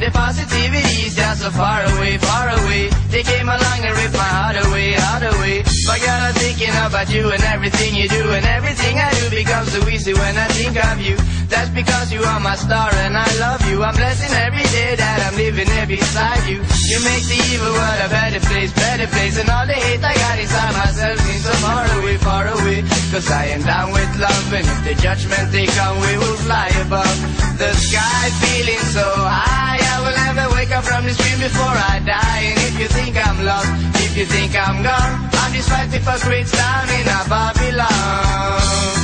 the positivity's just so far away, far away. They came along and ripped my heart away, heart away. But girl, I'm thinking about you and everything you do, and everything I do becomes so easy when I think of you. That's because you are my star and I love you. I'm blessing every day that I'm living there beside you. You make the evil world a better place, and all the hate I got inside myself seems so far away, far away. Cause I am down with love, and if the judgment they come, we will fly above the sky, feeling so high. I will never wake up from this dream before I die. And if you think I'm lost, if you think I'm gone, I'm just fighting for grades down in a Babylon.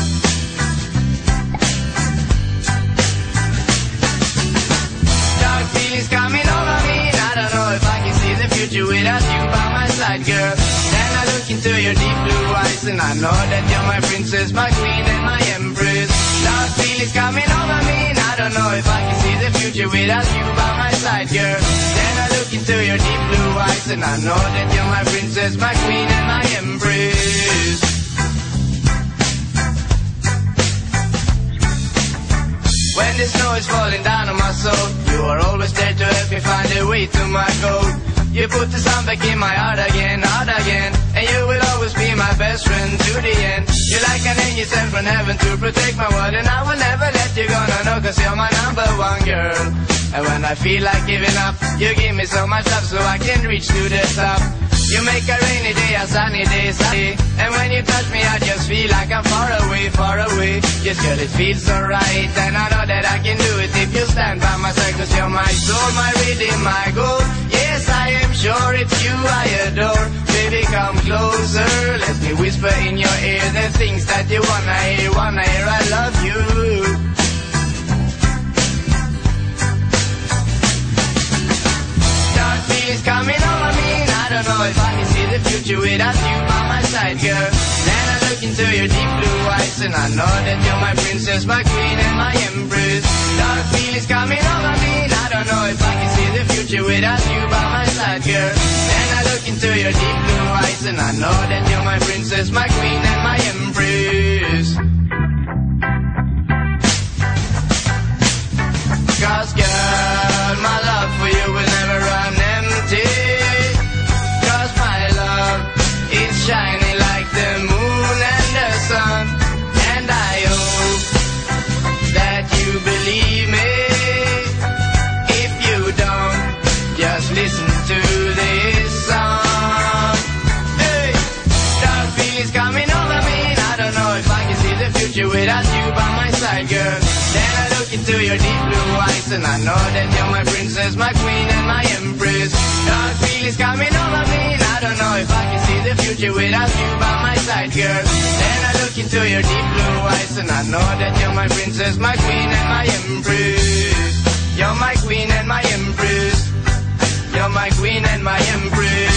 Dark feelings coming over me, and I don't know if I can see the future without you by my side, girl. Then I look into your deep blue eyes, and I know that you're my princess, my queen, and my empress. Dark feelings coming over me, and I don't know if I can see the future without you by my side, girl. Then I look into your deep blue eyes, and I know that you're my princess, my queen, and my empress. When the snow is falling down on my soul, you are always there to help me find a way to my goal. You put the sun back in my heart again, and you will always be my best friend to the end. You're like an angel sent from heaven to protect my world, and I will never let you go, no, cause you're my number one girl. And when I feel like giving up, you give me so much love so I can reach to the top. You make a rainy day a sunny day, sunny. And when you touch me, I just feel like I'm far away, far away. Yes, girl, it feels so right, and I know that I can do it if you stand by my side. Cause you're my soul, my rhythm, my goal. Yes, I am sure it's you I adore. Baby, come closer, let me whisper in your ear the things that you wanna hear, I love you. Dark feelings coming over me, and I don't know if I can see the future without you by my side, girl. Then I look into your deep blue eyes, and I know that you're my princess, my queen, and my empress. Dark feelings coming over me, and I don't know if I can see the future without you by my side, girl. Then I look into your deep blue eyes, and I know that you're my princess, my queen, and my empress. Cause girl, my love for you will never run empty. Cause my love is shining like the moon and the sun. And I hope that you believe me. If you don't, just listen to this song. Hey, dark feelings coming over me, and I don't know if I can see the future without you by my side, girl. Then I look into your deep blue eyes, and I know that you're my princess, my queen, and my empress. Dark feelings coming over me, and I don't know if I can see the future without you by my side, girl. Then I look into your deep blue eyes, and I know that you're my princess, my queen, and my empress. You're my queen and my empress. You're my queen and my empress.